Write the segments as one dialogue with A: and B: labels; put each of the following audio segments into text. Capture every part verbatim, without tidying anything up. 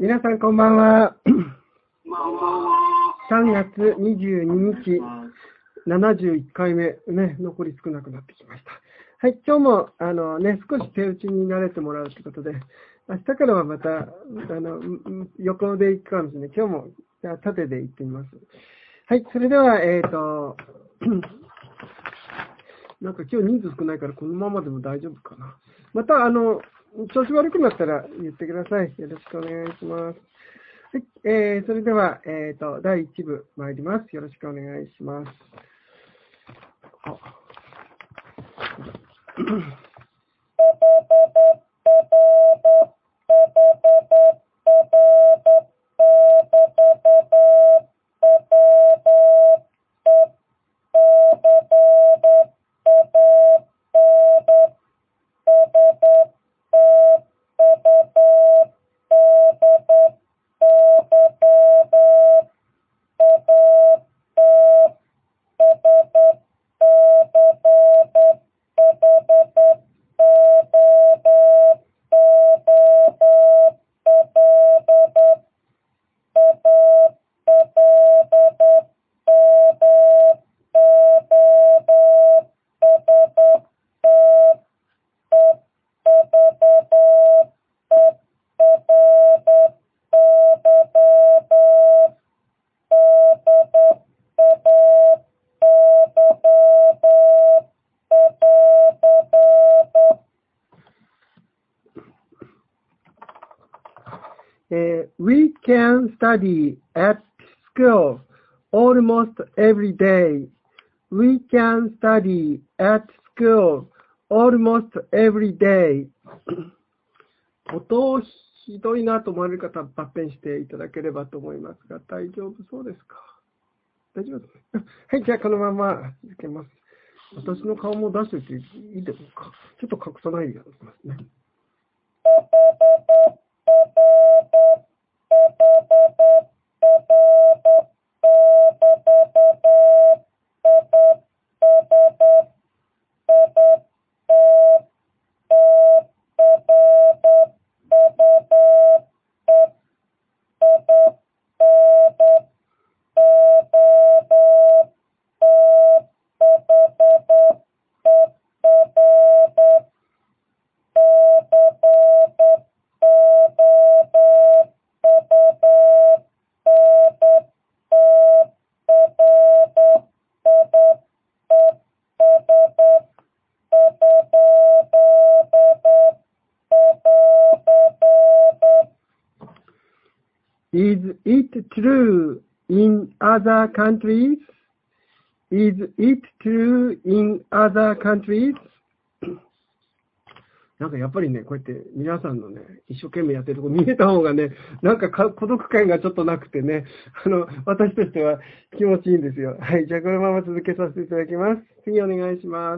A: 皆さんこんばんは。さんがつにじゅうににち、ななじゅういっかいめ、ね、残り少なくなってきました。はい、今日も、あのね、少し手打ちに慣れてもらうということで、明日からはまた、あの、横で行くかもしれない。今日も縦で行ってみます。はい、それでは、えっと、なんか今日人数少ないからこのままでも大丈夫かな。また、あの、調子悪くなったら言ってください。よろしくお願いします。はい、えー、それでは、えっと、だいいち部参ります。よろしくお願いします。あUh, we can study at school almost every day. We can study at school almost every day. 音ひどいなと思われる方は抜編していただければと思いますが、大丈夫そうですか？大丈夫ですか？はい、じゃあこのまま続けます。私の顔も出しておいていいでしょうか？ちょっと隠さないでいただきますね。Is it true in other countries? Is it true in other countries? なんかやっぱりね、こうやって皆さんのね、一生懸命やってるとこ見えた方がね、なんか孤独感がちょっとなくてね、あの、私としては気持ちいいんですよ。はい、じゃあこのまま続けさせていただきます。次お願いします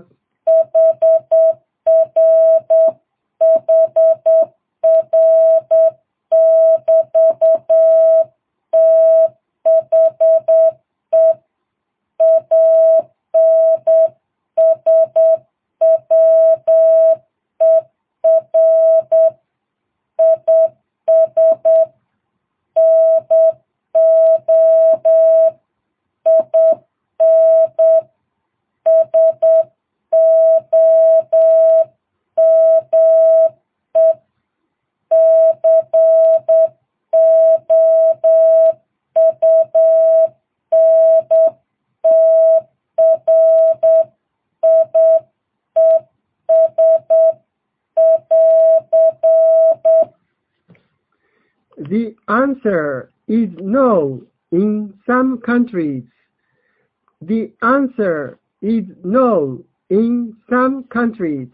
A: 。The answer is no in some countries. The answer is no in some countries.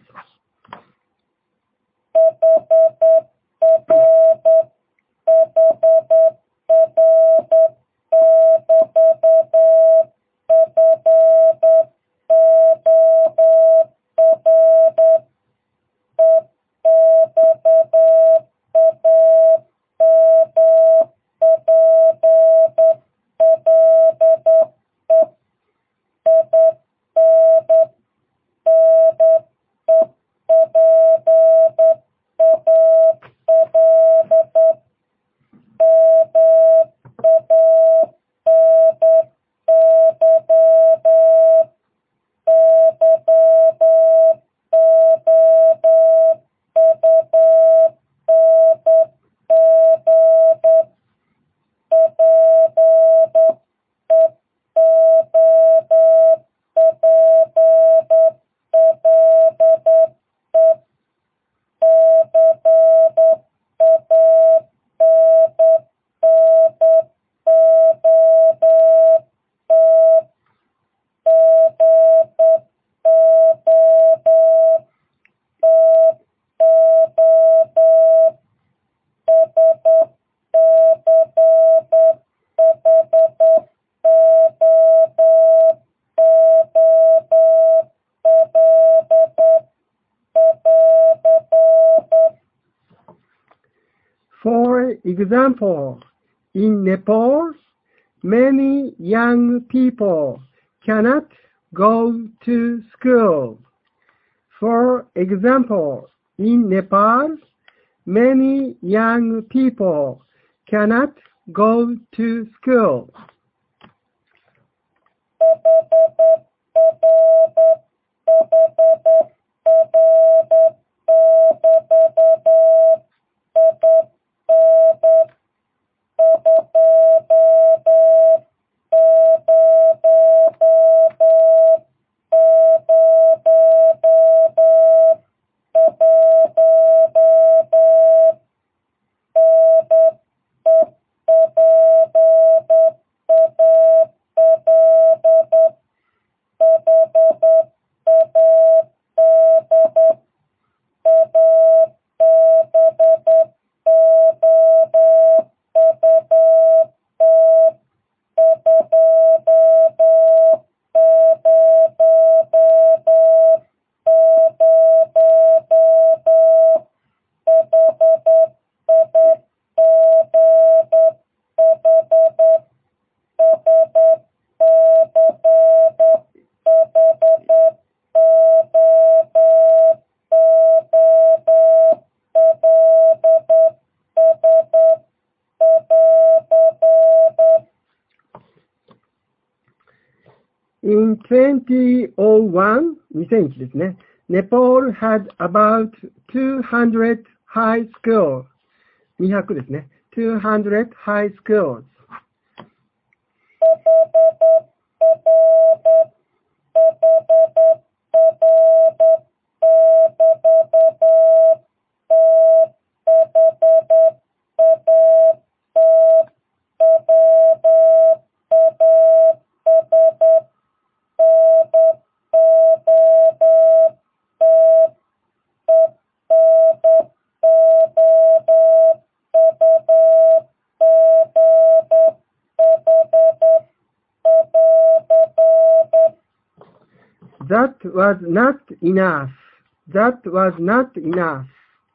A: example, in Nepal, many young people cannot go to school. For example, in Nepal, many young people cannot go to school. In twenty oh one,にせんいちですね。Nepal had about two hundred high schools. にひゃくですね。two hundred high schools. That was not enough. That was not enough.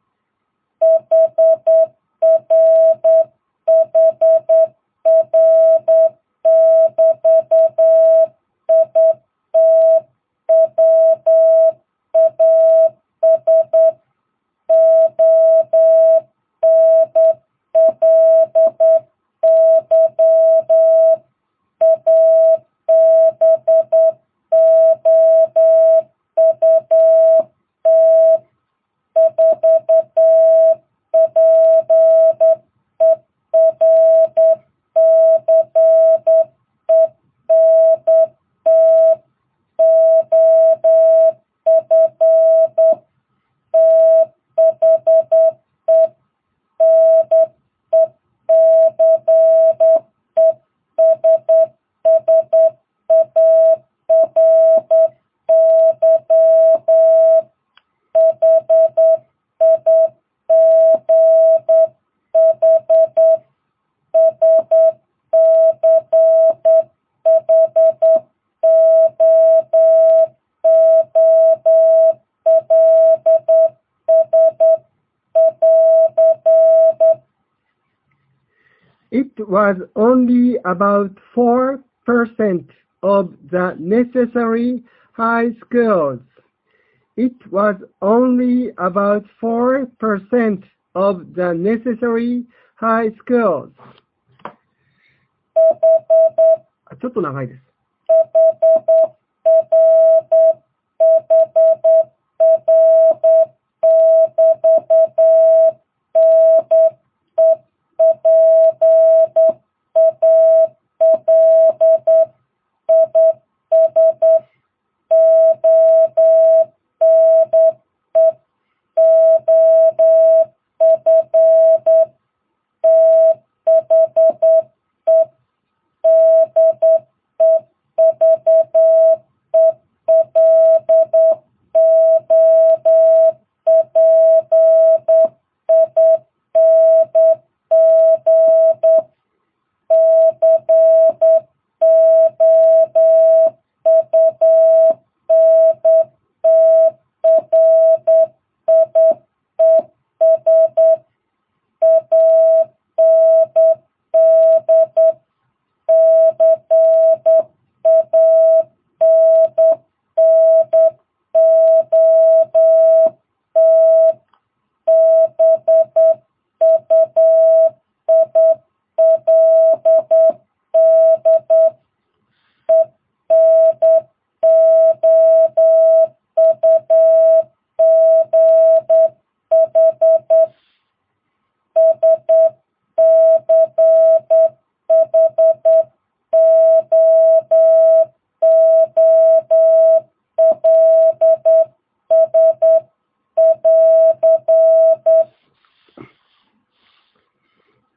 A: It was only about four percent of the necessary high schools. It was only about four percent of the necessary high schools. ちょっと長いです。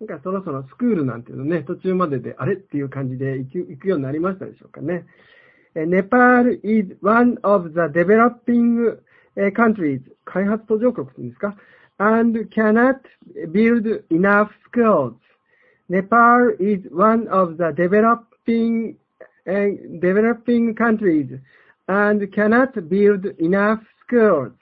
A: かそろそろスクールなんていうのね、途中までであれっていう感じで行く、行くようになりましたでしょうかね。Nepal is one of the developing countries, 開発途上国って言うんですか and cannot build enough schools. Nepal is one of the developing, uh, developing countries and cannot build enough schools.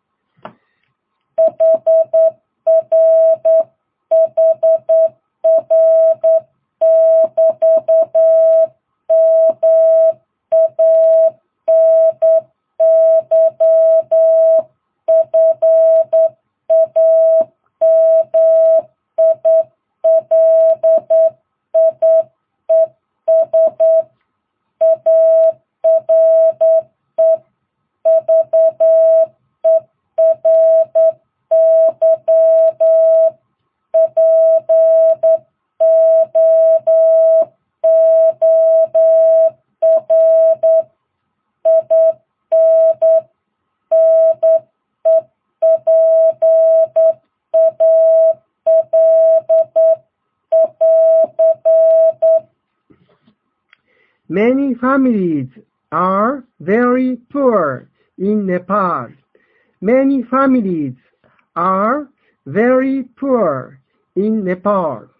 A: Many families are very poor in Nepal. Many families are very poor in Nepal.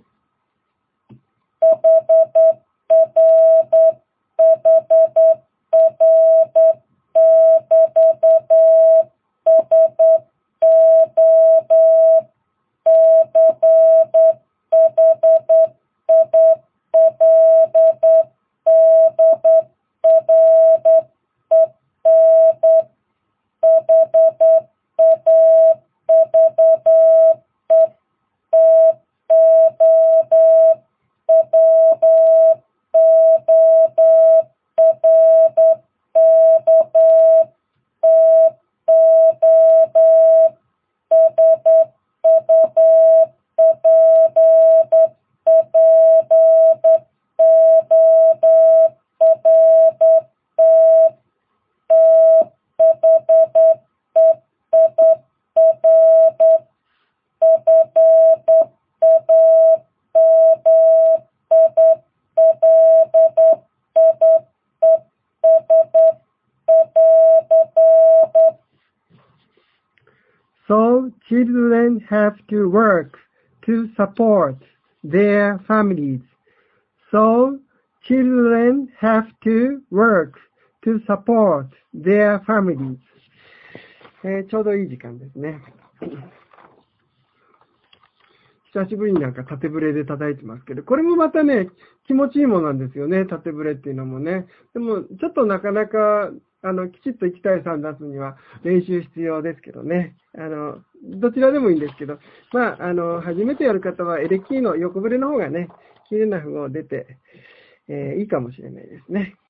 A: So children have to work to support their families. So children have to work to support their families. えー、ちょうどいい時間ですね。久しぶりになんか縦ブレで叩いてますけど、これもまたね、気持ちいいものなんですよね、縦ブレっていうのもね。でも、ちょっとなかなか、あの、きちっといきたいさん出すには練習必要ですけどね。あの、どちらでもいいんですけど、まあ、あの、初めてやる方はエレキーの横ブレの方がね、綺麗な符号出て、えー、いいかもしれないですね。